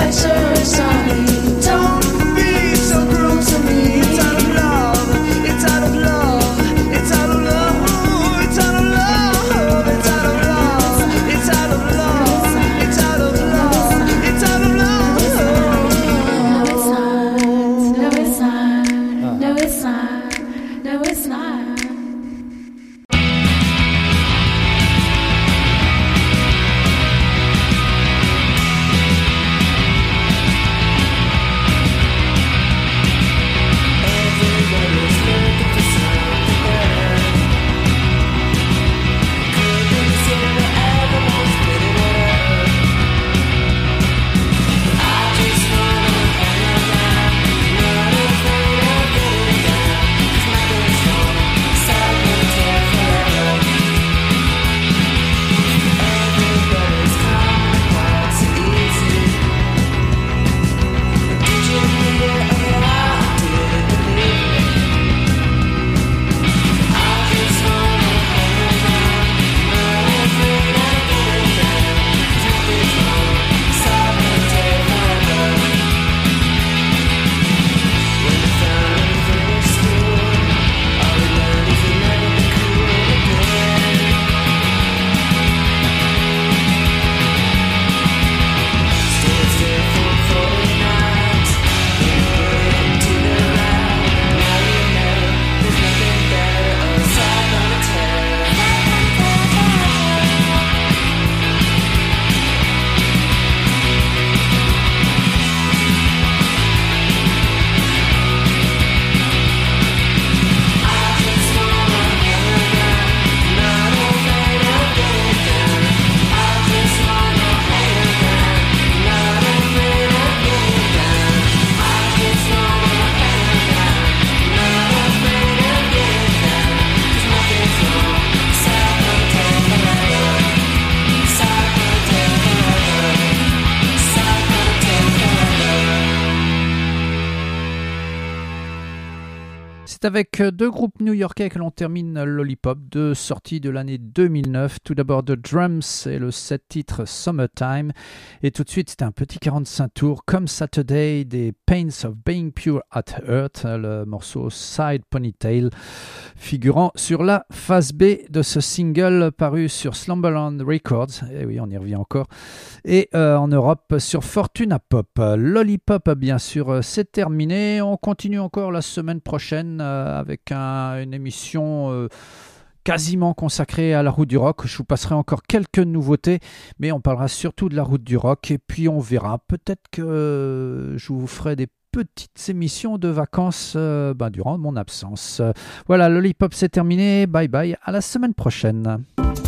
C'est avec deux groupes new-yorkais que l'on termine Lollipop, deux sorties de l'année deux mille neuf. Tout d'abord The Drums et le sept titre Summertime. Et tout de suite, c'était un petit quarante-cinq tours comme Saturday des Pains of Being Pure at Heart, le morceau Side Ponytail, figurant sur la face B de ce single paru sur Slumberland Records. Et oui, on y revient encore. Et euh, en Europe sur Fortuna Pop. Lollipop, bien sûr, c'est terminé. On continue encore la semaine prochaine euh, avec un, une émission euh, quasiment consacrée à la route du rock. Je vous passerai encore quelques nouveautés, mais on parlera surtout de la route du rock. Et puis on verra. Peut-être que je vous ferai des petites émissions de vacances euh, bah, durant mon absence. Voilà, Lollipop, c'est terminé. Bye bye. À la semaine prochaine.